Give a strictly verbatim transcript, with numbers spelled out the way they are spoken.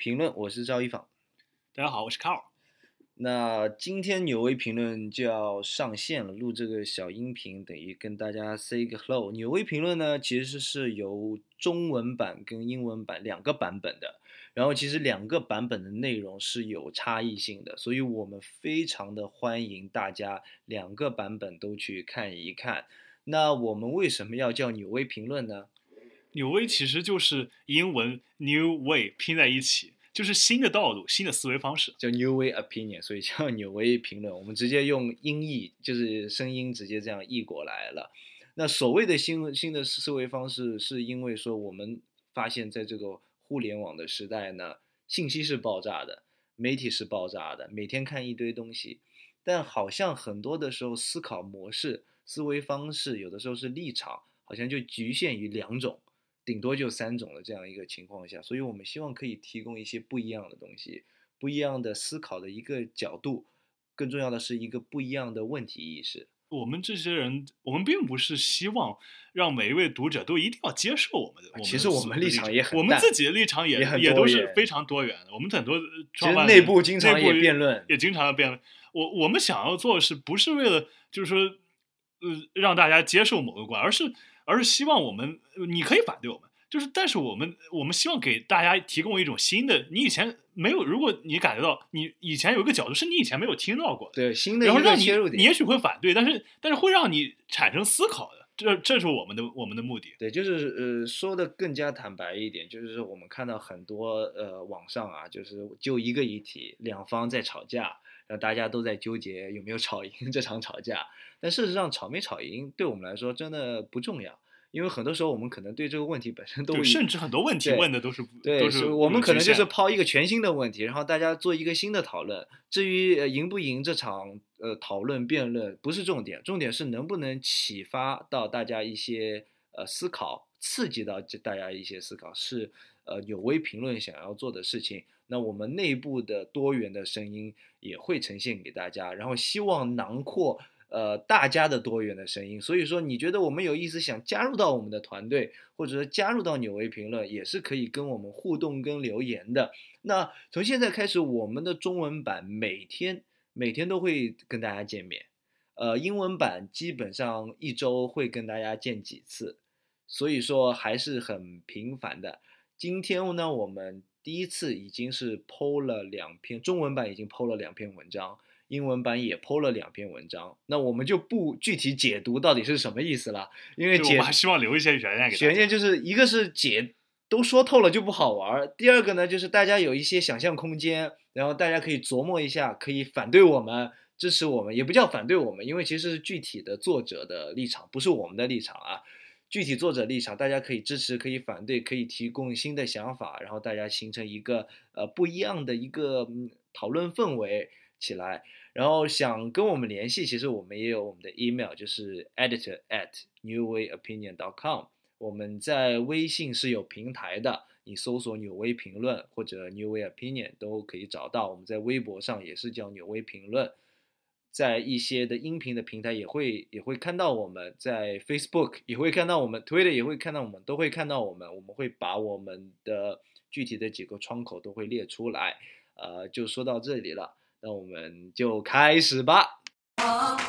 评论，我是赵一坊。 大家好，我是 Carl。 那今天纽威评论就要上线了，录这个小音频等于跟大家 say 个 hello。纽威评论呢，其实是由中文版跟英文版两个版本的，然后其实两个版本的内容是有差异性的，所以我们非常的欢迎大家两个版本都去看一看。那我们为什么要叫纽威评论呢？ 纽威其实就是英文 New Way 拼在一起，就是新的道路、新的思维方式， 叫 New Way Opinion， 所以叫纽威评论。我们直接用音译，就是声音直接这样译过来了。那所谓的新新的思维方式，是因为说我们发现在这个互联网的时代呢，信息是爆炸的，媒体是爆炸的，每天看一堆东西，但好像很多的时候思考模式、思维方式，有的时候是立场，好像就局限于两种。顶多就三种的这样一个情况下，所以我们希望可以提供一些不一样的东西，不一样的思考的一个角度，更重要的是一个不一样的问题意识。 我们这些人，我们并不是希望让每一位读者都一定要接受我们的。 其实我们立场也很淡， 我们自己的立场也也很也都是非常多元的。我们很多创办人，其实内部经常也辩论， 也经常的辩论。我我们想要做的是不是为了就是说，呃，让大家接受某个观，而是而是希望我们，你可以反对我们。就是，但是我们我们希望给大家提供一种新的，你以前没有，如果你感觉到你以前有一个角度是你以前没有听到过的， 对，新的一个切入点， 你也许会反对，但是但是会让你产生思考的，这这是我们的我们的目的。 对，就是呃说的更加坦白一点，就是我们看到很多呃网上啊，就是就一个议题，两方在吵架，然后大家都在纠结有没有吵赢这场吵架，但事实上吵没吵赢对我们来说真的不重要。因为很多时候我们可能对这个问题本身都甚至很多问题问的都是对， 都是我们可能就是抛一个全新的问题，然后大家做一个新的讨论。至于呃赢不赢这场呃讨论辩论不是重点，重点是能不能启发到大家一些呃思考，刺激到大家一些思考，是呃纽威评论想要做的事情。那我们内部的多元的声音也会呈现给大家，然后希望囊括呃，大家的多元的声音，所以说你觉得我们有意思，想加入到我们的团队，或者说加入到纽威评论，也是可以跟我们互动跟留言的。那从现在开始，我们的中文版每天每天都会跟大家见面，呃，英文版基本上一周会跟大家见几次，所以说还是很频繁的。今天呢，我们第一次已经是 po 了两篇，中文版已经 po 了两篇文章。英文版也 po 了两篇文章，那我们就不具体解读到底是什么意思了，因为解我们还希望留一些悬念给大家。 悬念就是一个是解都说透了就不好玩，第二个呢就是大家有一些想象空间，然后大家可以琢磨一下，可以反对我们，支持我们，也不叫反对我们，因为其实是具体的作者的立场，不是我们的立场啊。具体作者立场，大家可以支持，可以反对，可以提供新的想法，然后大家形成一个呃不一样的一个、嗯、讨论氛围起来。然后想跟我们联系，其实我们也有我们的 email， 就是 editor at newwayopinion dot com。我们在微信是有平台的，你搜索纽威评论或者 New Way Opinion 都可以找到。我们在微博上也是叫纽威评论，在一些的音频的平台也会也会看到我们，在 Facebook 也会看到我们， Twitter 也会看到我们，都会看到我们。我们会把我们的具体的几个窗口都会列出来。呃，就说到这里了。那我们就开始吧。